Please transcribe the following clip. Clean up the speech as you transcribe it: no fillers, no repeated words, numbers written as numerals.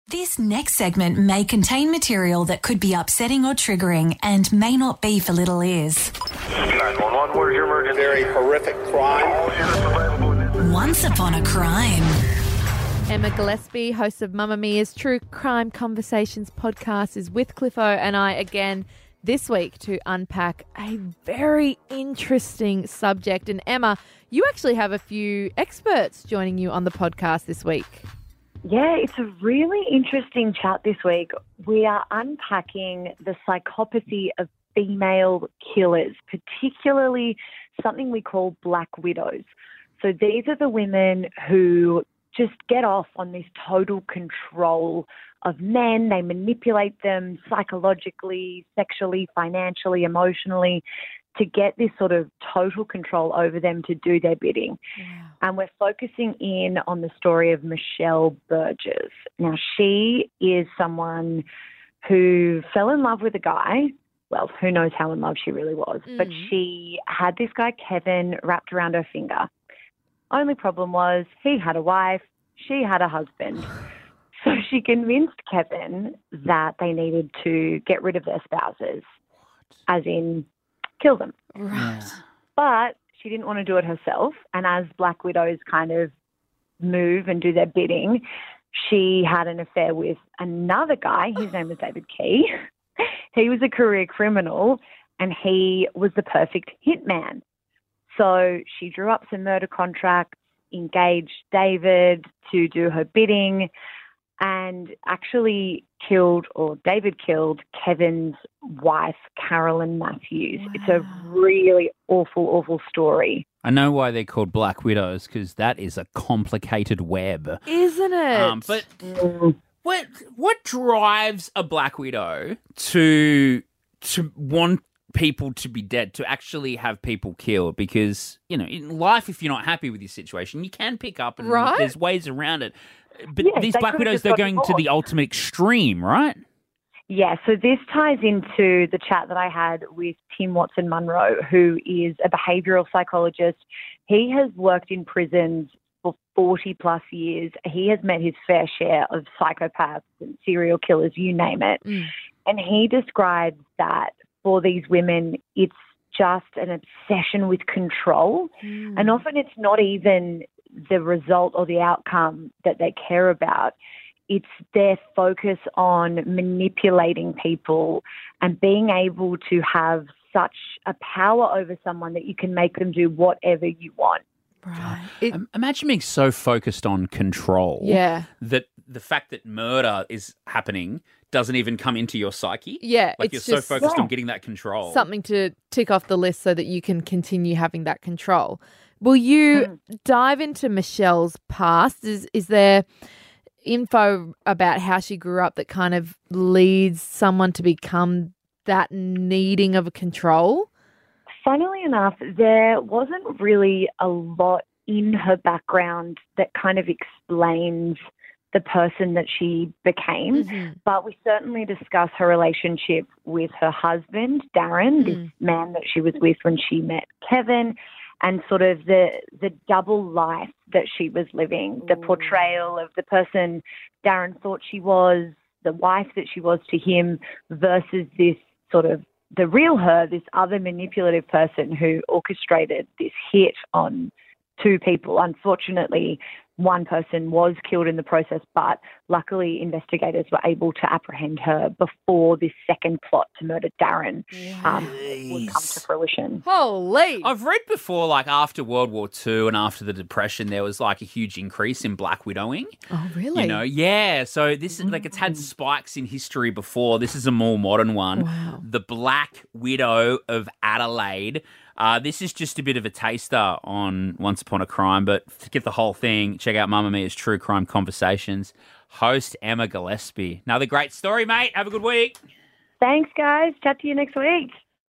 This next segment may contain material that could be upsetting or triggering and may not be for little ears. 911, where's your emergency? Very horrific crime. All units available. Once Upon a Crime. Emma Gillespie, host of Mamma Mia's True Crime Conversations podcast, is with Cliffo and I again this week to unpack a very interesting subject. And Emma, you actually have a few experts joining you on the podcast this week. Yeah, it's a really interesting chat this week. We are unpacking the psychopathy of female killers, particularly something we call black widows. So these are the women who just get off on this total control of men. They manipulate them psychologically, sexually, financially, emotionally to get this sort of total control over them to do their bidding. Yeah. And we're focusing in on the story of Michelle Burgess. Now, she is someone who fell in love with a guy. Well, who knows how in love she really was. Mm-hmm. But she had this guy, Kevin, wrapped around her finger. Only problem was he had a wife, she had a husband. So she convinced Kevin that they needed to get rid of their spouses, as in kill them. Right. But she didn't want to do it herself. And as black widows kind of move and do their bidding, she had an affair with another guy. His name was David Key. He was a career criminal and he was the perfect hitman. So she drew up some murder contracts, engaged David to do her bidding, and actually David killed Kevin's wife, Carolyn Matthews. Wow. It's a really awful, awful story. I know why they're called black widows, because that is a complicated web. Isn't it? But what drives a black widow to want people to be dead, to actually have people killed? Because, you know, in life, if you're not happy with your situation, you can pick up and there's ways around it. But yeah, these black widows, they're going to the ultimate extreme, right? Yeah, so this ties into the chat that I had with Tim Watson-Munro, who is a behavioural psychologist. He has worked in prisons for 40 plus years. He has met his fair share of psychopaths and serial killers, you name it. Mm. And he describes that for these women, it's just an obsession with control. Mm. And often it's not even the result or the outcome that they care about. It's their focus on manipulating people and being able to have such a power over someone that you can make them do whatever you want. Right. Imagine being so focused on control that the fact that murder is happening doesn't even come into your psyche. Yeah. Like you're so focused on getting that control. Something to tick off the list so that you can continue having that control. Will you dive into Michelle's past? Is there info about how she grew up that kind of leads someone to become that needing of a control? Funnily enough, there wasn't really a lot in her background that kind of explains the person that she became, but we certainly discuss her relationship with her husband, Darren, this man that she was with when she met Kevin, and sort of the double life that she was living, the portrayal of the person Darren thought she was, the wife that she was to him, versus this sort of the real her, this other manipulative person who orchestrated this hit on two people. Unfortunately, one person was killed in the process, but luckily investigators were able to apprehend her before this second plot to murder Darren would come to fruition. Holy! I've read before, like after World War II and after the Depression, there was like a huge increase in black widowing. Oh, really? You know, yeah. So this is like it's had spikes in history before. This is a more modern one. Wow. The Black Widow of Adelaide. This is just a bit of a taster on Once Upon a Crime, but to get the whole thing, check out Mamma Mia's True Crime Conversations. Host Emma Gillespie. Another great story, mate. Have a good week. Thanks, guys. Chat to you next week.